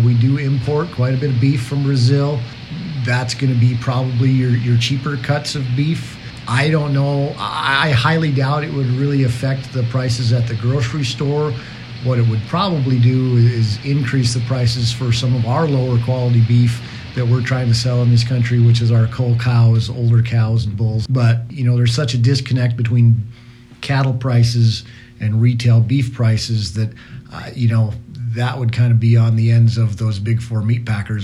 We do import quite a bit of beef from Brazil. That's going to be probably your cheaper cuts of beef. I don't know. I highly doubt it would really affect the prices at the grocery store. What it would probably do is increase the prices for some of our lower quality beef that we're trying to sell in this country, which is our cull cows, older cows and bulls. But, there's such a disconnect between cattle prices and retail beef prices that, that would kind of be on the ends of those big four meat packers.